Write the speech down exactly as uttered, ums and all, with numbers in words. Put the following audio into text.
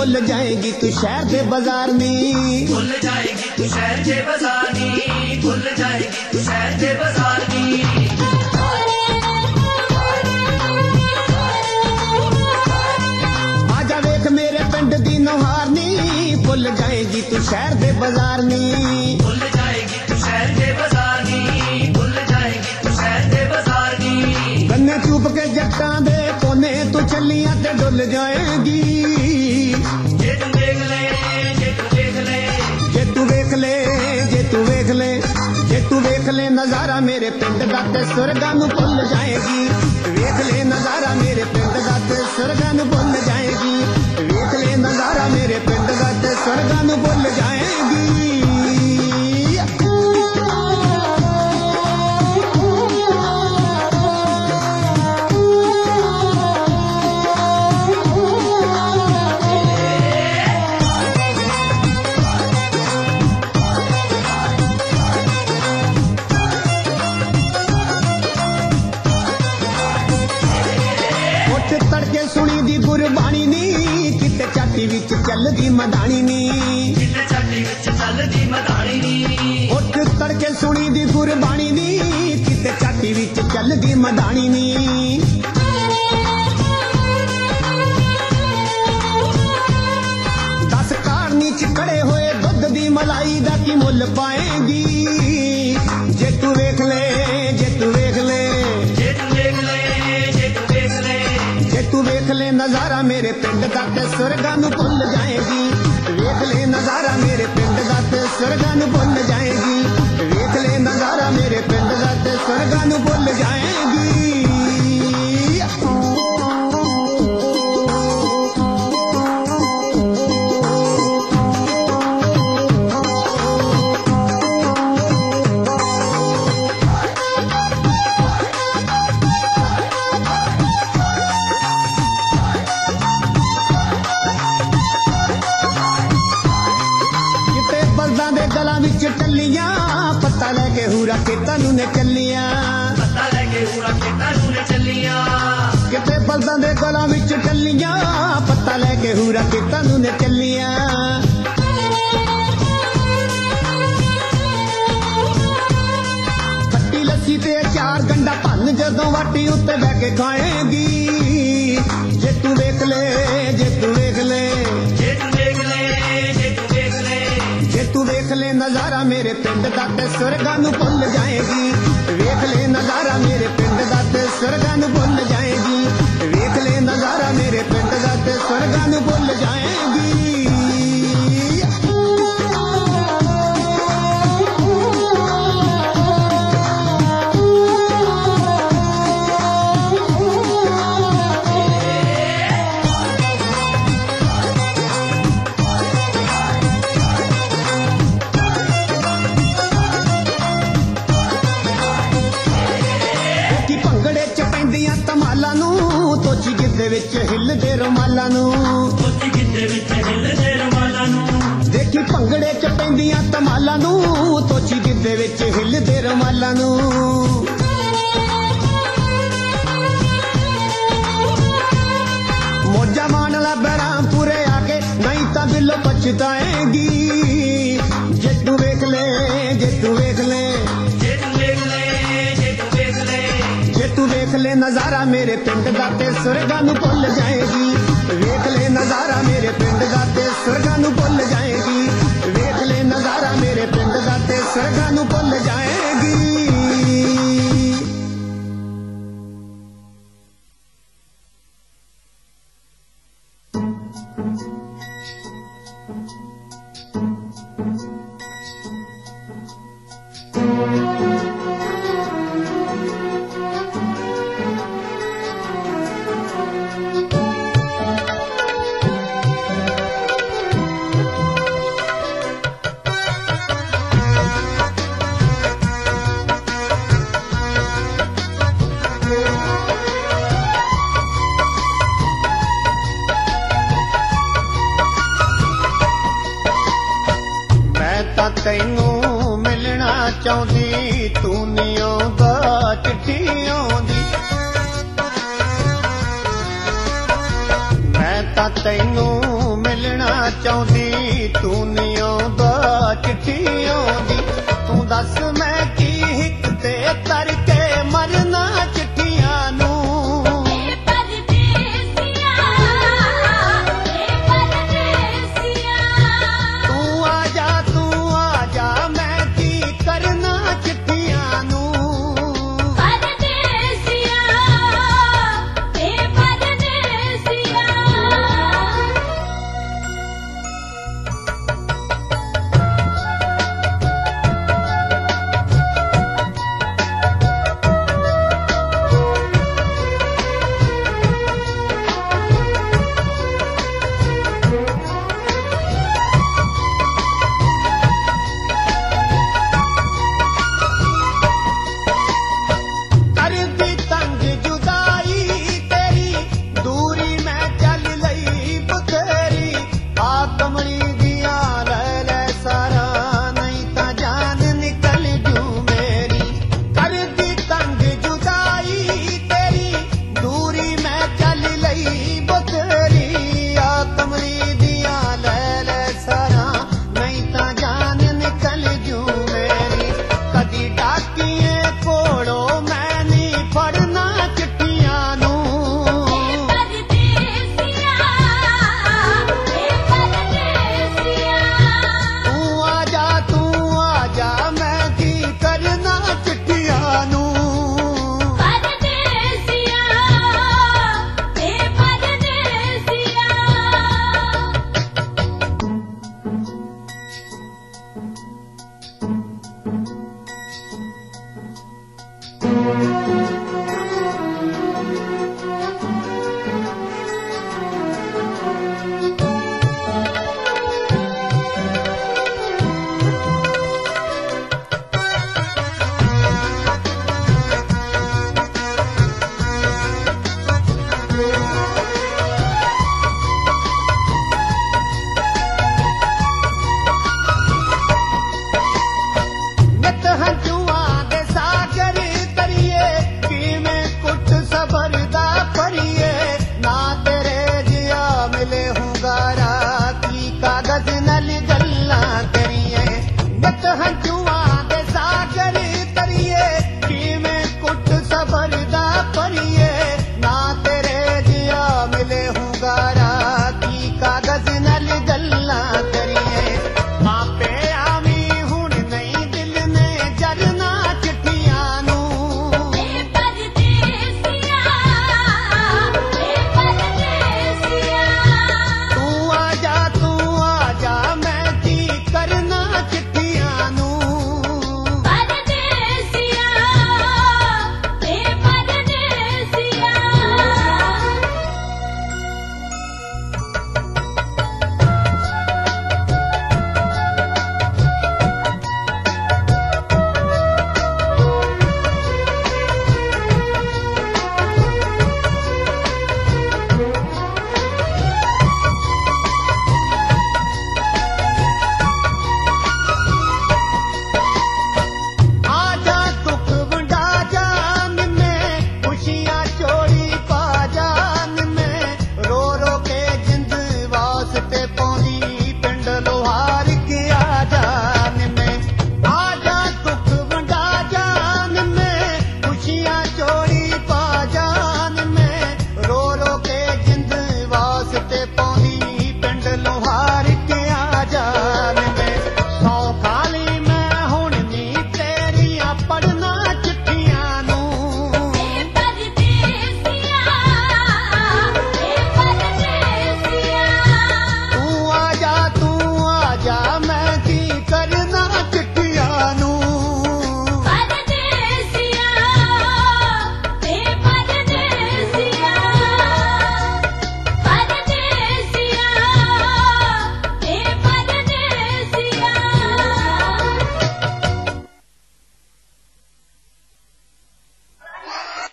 भुल जाएगी तू शहर दे बाजार नी, भुल जाएगी तू शहर दे बाजार नी, भुल जाएगी तू शहर दे बाजार नी। आजा वेख मेरे पिंड दी नौहार नी, भुल जाएगी तू शहर दे बाजार नी, भुल जाएगी तू शहर दे बाजार नी, भुल जाएगी तू शहर दे बाजार नी। गन्ने चूप के जट्टां दे कोने तू चलियां ते डुल जाएगी, जे तू देख ले, जे तू देख ले, जे तू वेख ले, जे तू वेख ले, जे तू वेख ले नजारा मेरे पिंड दा ते स्वर्गां नूं भुल जाएगी। वेख ले नजारा मेरे पिंड दा ते स्वर्गां नूं भुल जाएगी, वेख ले नजारा मेरे पिंड दा ते स्वर्गां नूं भुल जाएगी। तड़के सुनी दी गुरबाणी नी, किते चाटी विच चलदी मदानी नी, किते चाटी विच चलदी मदानी नी। उठ तड़के सुनी दी गुरबाणी नी, किते चाटी विच चलदी मदानी नी। दस कारनी च खड़े होए दुध दी मलाई दा की मुल पाएगी, जे तू वेख ले, जे तू वेख ले, जे तू देख ले, जे तू देख ले, जे तू वेख ले नजारा मेरे पिंड दा ते स्वर्गां नूं भुल जाएगी। वेख ले नजारा मेरे पिंड दा ते स्वर्गां नूं भुल जाएगी, वेख ले नजारा मेरे पिंड दा ते स्वर्गां नूं भुल जाएगी। टल्लियां पत्ता लेके हूरा खेतां नूं ने चलियां, पत्ता लेके हूरा खेतां नूं ने चलियां। किते बलदां दे गलां विच टल्लियां पत्ता लेके हूरा खेतां नूं ने चलियां। खट्टी लस्सी ते चार गंडा भन्न जदों वाटी उत्ते बैठ के खाएगी, जे तू वेख ले, जे तू वेख ले, जे तू देख ले, जे तू देख ले, जे तू वेख ले नजारा मेरे पिंड दा ते स्वर्गां नूं भुल जाएगी। वेख ले नजारा मेरे पिंड दा ते स्वर्गां नूं भुल जाएगी, वेख ले नजारा मेरे पिंड दा ते स्वर्गां नूं भुल जाएगी। तमाला नूं तोची गिद्दे विच हिलदे रुमालां नूं, तोची गिद्दे विच हिलदे रुमालां नूं। देखी भंगड़े च पैंदियां तमाला नूं तोची गिद्दे विच हिलदे रुमालां नूं। मौजा मान ला बहरामपुरे आके नहीं तां बिल्लो पछताएगी, जे तू वेख ले, जे तू वेख ले, जे तू देख ले, जे तू देख ले, जे तू वेख ले नजारा मेरे पिंड दा ते स्वर्गां नूं भुल जाएगी। वेख ले नजारा मेरे पिंड दा ते स्वर्गां नूं भुल जाएगी, वेख ले नजारा मेरे पिंड दा ते स्वर्गां नूं भुल जाएगी। ਤੈਨੂੰ ਮਿਲਣਾ ਚਾਹੁੰਦੀ ਤੂੰ ਨੀ ਆਉਂਦਾ ਚਿੱਠੀ ਆਉਂਦੀ ਮੈਂ ਤਾਂ ਤੈਨੂੰ ਮਿਲਣਾ ਮਿਲਣਾ ਚਾਹੁੰਦੀ ਤੂੰ ਨਹੀਂ ਆਉਂਦਾ ਚਿੱਠੀ ਆਉਂਦੀ ਤੂੰ ਦੱਸ ਮੈਂ ਕੀ ਹਿੱਕ